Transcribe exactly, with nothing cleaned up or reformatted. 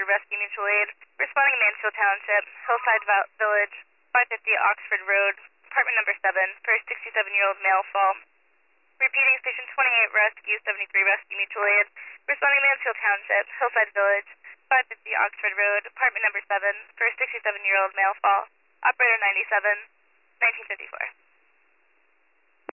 three Rescue Mutual Aid. Responding Mansfield Township, Hillside Val- Village, five fifty Oxford Road, apartment number seven, for a sixty-seven-year-old male fall. Repeating, Station twenty-eight Rescue, seventy-three Rescue Mutual Aid. Responding Mansfield Township, Hillside Village, five fifty Oxford Road, apartment number seven, for a sixty-seven-year-old male fall. Operator ninety-seven, nineteen fifty-four.